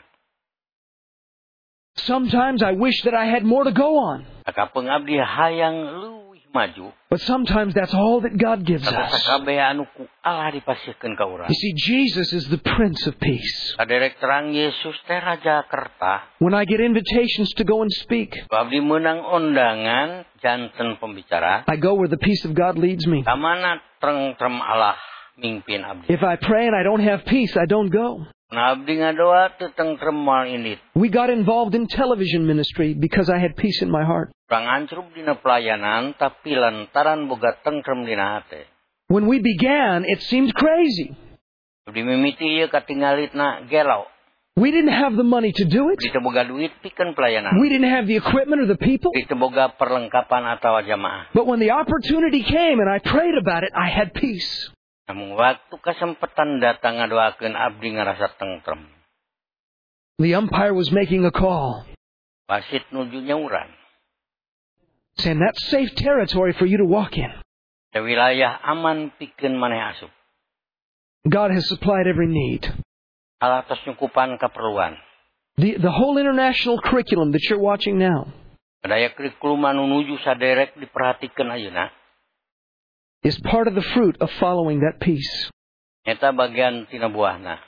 Sometimes I wish that I had more to go on. Akapeung abdi hayang leuwih maju. But sometimes that's all that God gives Tapi us. sakabeh anu ku Allah dipasihkeun ka urang. You see, Jesus is the Prince of Peace. Saderek terang Yesus teh raja kerta. When I get invitations to go and speak, Abdi meunang undangan janten pembicara. I go where the peace of God leads me. Ka mana tentrem Allah mimpin abdi. If I pray and I don't have peace, I don't go. Nah, abdi ngadoa teu tentrem moal indit. We got involved in television ministry because I had peace in my heart. Urang ancrup dina pelayanan tapi lantaran boga tentrem dina hate. When we began, it seemed crazy. Abdi mimiti ieu katingalitna gelau. We didn't have the money to do it. Di teu boga duit pikeun pelayanan. We didn't have the equipment or the people. Di teu boga perlengkapan atawa jamaah. But when the opportunity came and I prayed about it, I had peace. Namun waktu kesempatan datang ngadoakeun abdi ngarasa tentrem. The umpire was making a call, Wasit nuju nyauran. saying that's safe territory for you to walk in. Teu wilayah aman pikeun maneh asup. God has supplied every need. Allah tos nyukupan kaperluan. The, the whole international curriculum that you're watching now Daya kurikulum anu nuju saderek diperhatikeun ayeuna is part of the fruit of following that peace. eta bagian tina buahna.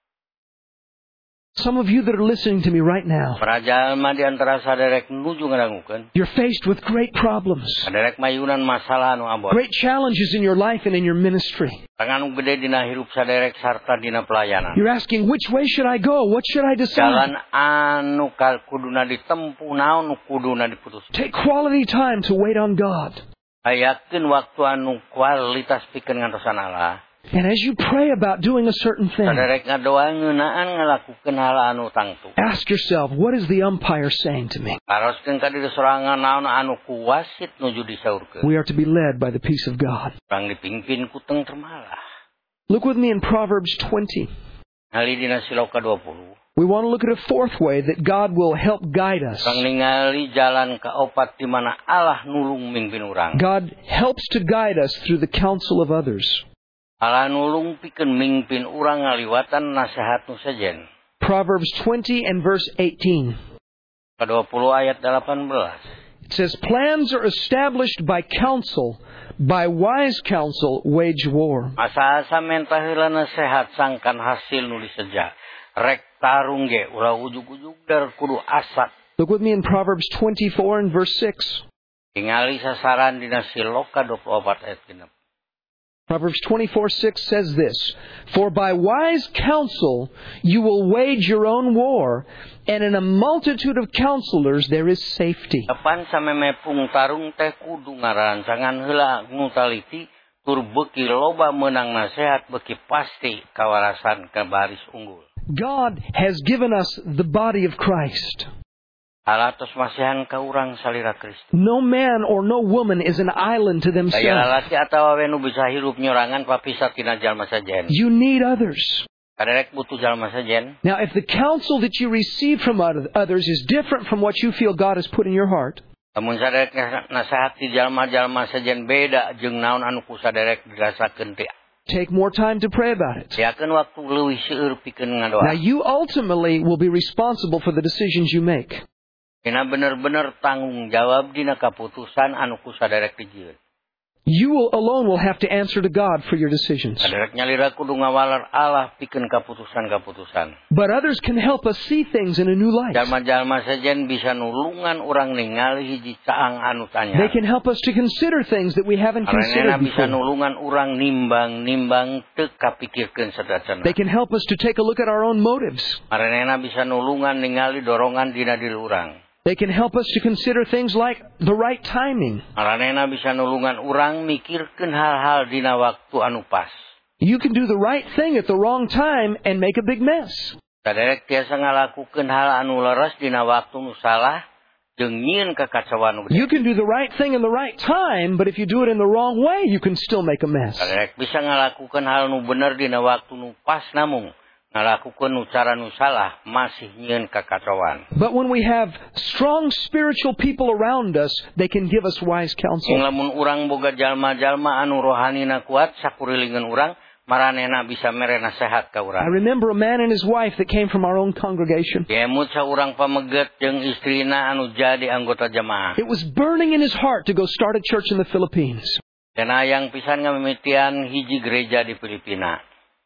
Some of you that are listening to me right now, Para jalma di antara saderek nuju ngadangukeun, you're faced with great problems, saderek mayunan masalah anu abot. great challenges in your life and in your ministry. Tangan gede dina hirup saderek sarta dina pelayanan. You're asking, which way should I go? What should I decide? Jalan anu kal kuduna ditempuh naon nu kuduna diputus. Take quality time to wait on God. Hayakeun waktu anu kualitas pikeun ngantosan Allah. And as you pray about doing a certain thing, Saderek ngadoa ngeunaan ngalakukeun hal anu tangtu. ask yourself, what is the umpire saying to me? Paroskeun ka diri sorangan naon anu kuwasit nuju disaurkeun. We are to be led by the peace of God. Urang dipimpin ku tentrem Allah. Look with me in Proverbs twenty. Ngali dina Siloka dua puluh. We want to look at a fourth way that God will help guide us. Urang ningali jalan kaopat di mana Allah nulung mimpin urang. God helps to guide us through the counsel of others. Allah nulung pikeun mimpin urang ngaliwatan nasihat nu sejen. Proverbs twenty and verse eighteen. Ka dua puluh ayat delapan belas. It says, plans are established by counsel. By wise counsel, wage war. Asa-asa menta heula nasihat sangkan hasil nu diseja. Rek tarung ge ulah ujug-ujug dar kudu asat. Look with me in Proverbs twenty-four and verse six. Tingali sasaran dina Siloka dua puluh empat ayat genep. Proverbs twenty-four six says this, for by wise counsel you will wage your own war, and in a multitude of counselors there is safety. Kapan samemepung tarung teh kudu ngarancangan heula ngutaliti tur beuki loba meunang nasihat beuki pasti kawarasan ka baris unggul. God has given us the body of Christ. Allah tos masihan ka urang salira Kristus. No man or no woman is an island to Daya themselves. lalaki atawa we nu bisa hirup nyorangan papisah tina jalma sajen. You need others. Kaderek butuh jalma sajen. Now, if the counsel that you receive from others is different from what you feel God has put in your heart, Lamun saderek nasehat ti jalma-jalma sajen beda jeung naon anu ku saderek dirasakeun teh. take more time to pray about it. Siakeun waktu leuwih seueur pikeun ngadoa. Now, you ultimately will be responsible for the decisions you make. Dina bener-bener tanggung jawab dina kaputusan anu ku saderek dijieun. You will, alone will have to answer to God for your decisions. Saderek nyalira kudu ngawalar Allah pikeun kaputusan-kaputusan. But others can help us see things in a new light. Jalma-jalma sajen bisa nulungan urang ningali hiji caang anu tanya. They can help us to consider things that we haven't Aranena considered bisa before. nulungan urang nimbang-nimbang teu kapikirkeun sadacana. They can help us to take a look at our own motives. Aranena bisa nulungan ningali dorongan dina diri urang. They can help us to consider things like the right timing. Aranena bisa nulungan urang mikirkeun hal-hal dina waktu anu pas. You can do the right thing at the wrong time and make a big mess. Saderek tiasa ngalakukeun hal anu leres dina waktu nu salah jeung nyieun kakacauan nu gede. You can do the right thing in the right time, but if you do it in the wrong way, you can still make a mess. Saderek bisa ngalakukeun hal nu bener dina waktu nu pas namung ngalakukeun nu cara nu salah masih nyieun kakacauan. But when we have strong spiritual people around us, they can give us wise Sing counsel. lamun urang boga jalma-jalma anu rohanina kuat sakurilingeun urang, maranena bisa mere nasehat ka I urang. remember a man and his wife that came from our own congregation. Kemut sa urang pameget jeung istrina anu jadi anggota jamaah. It was burning in his heart to go start a church in the Philippines. Kenayang pisan ngamimitian hiji gereja di Filipina.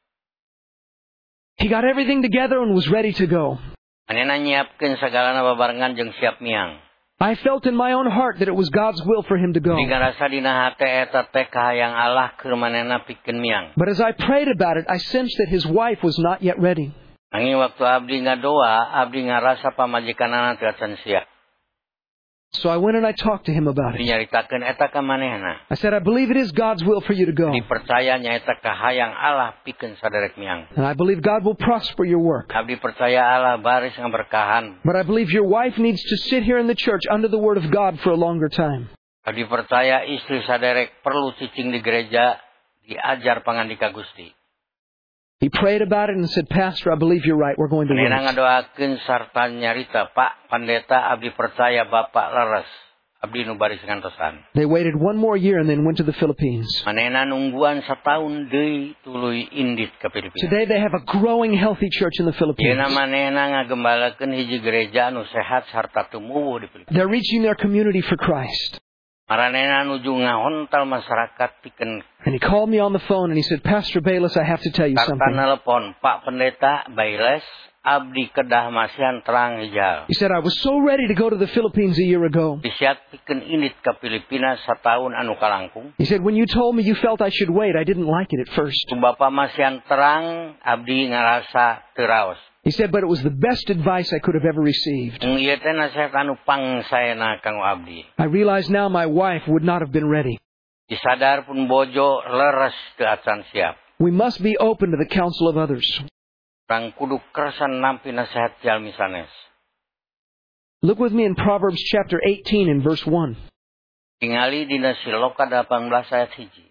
He got everything together and was ready to go. Manehna nyiapkeun sagalana babarengan jeung siap miang. I felt in my own heart that it was God's will for him to go. Digarasa dina hate eta teh kahayang Allah keur manehna pikeun miang. But as I prayed about it, I sensed that his wife was not yet ready. Nanging waktu abdi ngadoa, abdi ngarasa pamajikanana teu acan siap. So I went and I talked to him about it. Dinyaritakeun eta ka manehna. I said, I believe it is God's will for you to go. Dipercaya nya eta ka hayang Allah pikeun saderek miang. And I believe God will prosper your work. Abdi percaya Allah baris ngaberkahan. But I believe your wife needs to sit here in the church under the Word of God for a longer time. Abdi percaya istri saderek perlu cicing di gereja diajar pangandika Gusti. He prayed about it and said, Pastor, I believe you're right. We're going to Manehna wait. ngadoakeun sarta nyarita, Pak Pendeta abdi percaya Bapak leres. Abdi nu baris ngantosan. They waited one more year and then went to the Philippines. Manehna nungguan sataun deui tuluy indit ka Filipina. Today they have a growing, healthy church in the Philippines. Yeuna manehna ngagembalakeun hiji gereja anu sehat sarta tumuwuh di Filipina. They're reaching their community for Christ. Maranehna nuju ngahontal masyarakat pikeun. And he called me on the phone and he said, Pastor Bayless, I have to tell you Sarta something. nelpon, Pak Pendeta Bayless, abdi kedah masihan terang hijau. He said, I was so ready to go to the Philippines a year ago. Disiat pikeun indit ka Filipina sataun anu kalangkung. He said, when you told me you felt I should wait, I didn't like it at first. Tu Bapa masihan terang, abdi ngarasa teu raos. He said, but it was the best advice I could have ever received. Ieu teh nasihat anu pangsaena kanggo abdi. I realize now my wife would not have been ready. Disadar pun bojo leres teu acan siap. We must be open to the counsel of others. Urang kudu kersan nampi nasihat jalmi sanes. Look with me in Proverbs chapter eighteen and verse one. Tingali dina Siloka delapan belas ayat hiji.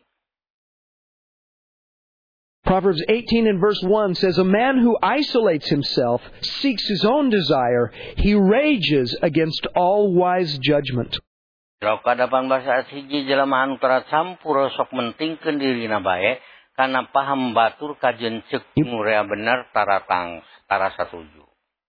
Proverbs eighteen and verse one says, a man who isolates himself seeks his own desire. He rages against all wise judgment. Siloka delapan belas ayat hiji jelema anu tara campur sok mentingkeun dirina bae kana paham batur kajeun ceuk murea bener taratang tara satuju.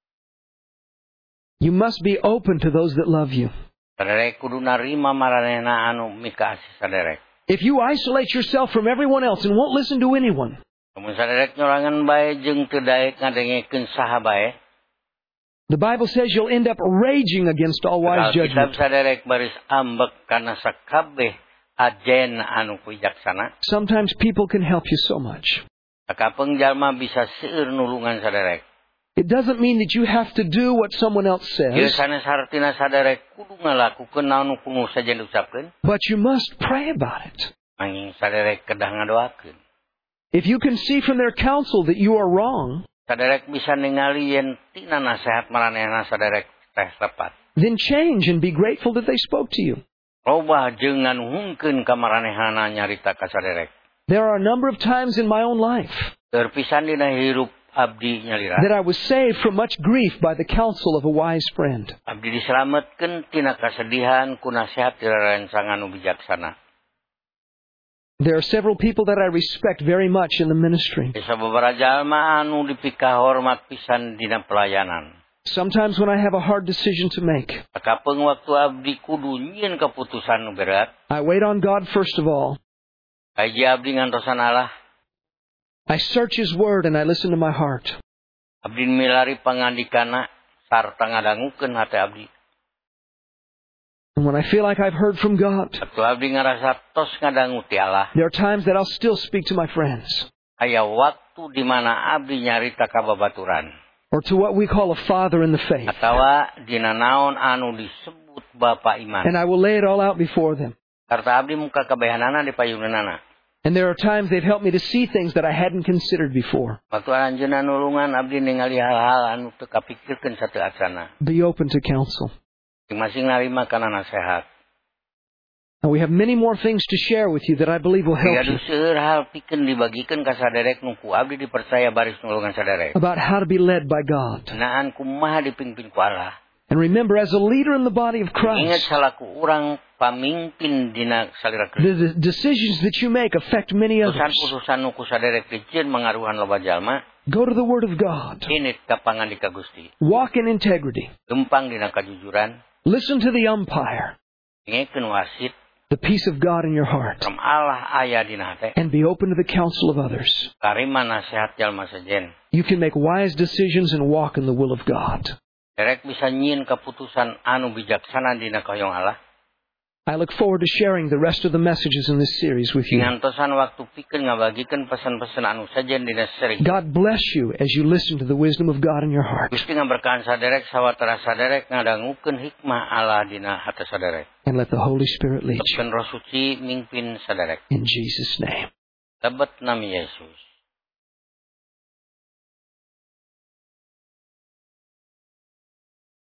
You must be open to those that love you. Saderek kudu narima maranehna anu mika asih saderek. If you isolate yourself from everyone else and won't listen to anyone, Mun saderek nyorangan bae jeung teu daek ngadengekeun saha bae, the Bible says you'll end up raging against all wise Alkitab judgment. saderek baris ambek kana sakabeh ajen anu wijaksana. Sometimes people can help you so much. Sakapeung jalma bisa seueur nulungan saderek. It doesn't mean that you have to do what someone else Ieu says, sanes hartina saderek kudu ngalakukeun naon kudu sajen diucapkeun, but you must pray about it. angin saderek kedah ngadoakeun. If you can see from their counsel that you are wrong, Saderek bisa ningali yen tina nasihat maranehna saderek teh tepat. then change and be grateful that they spoke to you. Robah jeung nganuhungkeun ka maranehna nyarita ka saderek. There are a number of times in my own life Terpisan dina hirup abdi nyalira. that I was saved from much grief by the counsel of a wise friend. Abdi diselametkeun tina kasedihan ku nasihat ti rarencangan anu bijaksana. There are several people that I respect very much in the ministry. Bisa babaraha jalma anu dipika hormat pisan dina pelayanan. Sometimes when I have a hard decision to make, Sakapeung waktu abdi kudu nyieun keputusan nu berat, I wait on God first of all. kaji abdi ngantosan Allah. I search His Word and I listen to my heart. Abdi milari pangandikana sarta ngadangukeun hate abdi. And when I feel like I've heard from God, Waktu abdi ngarasa tos ngadangu ti Allah, there are times that I'll still speak to my friends, aya waktu di mana abdi nyarita ka babaturan or to what we call a father in the faith. atawa dina naon anu disebut bapa iman. And I will lay it all out before them. Karta abdi muka kabehanana di payunanana. And there are times they've helped me to see things that I hadn't considered before. Waktu anjeunna nulungan abdi ningali hal-hal anu teu kapikirkeun sateu acsana. Be open to counsel. Masing-masing narima kana nasihat. And we have many more things to share with you that I believe will help Gaduh you seueur hal pikeun dibagikeun ka saderek nu ku abdi dipercaya baris nulungan saderek. about how to be led by God. Naan kumaha dipimpin ku Allah. And remember, as a leader in the body of Ingat Christ, salaku urang pamimpin dina salira Kristus. the, the decisions that you make affect many others. Putusan-putusan nu ku saderek dijieun mangaruhan loba jalma. Go to the Word of God. Init ka pangandika Gusti. Walk in integrity. Gempang dina kajujuran. Listen to the umpire. Ngekeun wasit. The peace of God in your heart. Kam Allah aya dina hate. And be open to the counsel of others. Karima nasihat jalma sejen. You can make wise decisions and walk in the will of God. Derek bisa nyieun keputusan anu bijaksana dina kayong Allah. I look forward to sharing the rest of the messages in this series with you. Ngantosan waktu pikeun ngabagikeun pesan-pesan anu sajen dina seri. God bless you as you listen to the wisdom of God in your heart. Gusti ngaberkahan saderek sawatara saderek ngadangukeun hikmah Allah dina hate saderek. And let the Holy Spirit lead you. Keun Roh Suci mingpin saderek. In Jesus' name. Lebat nami Yesus.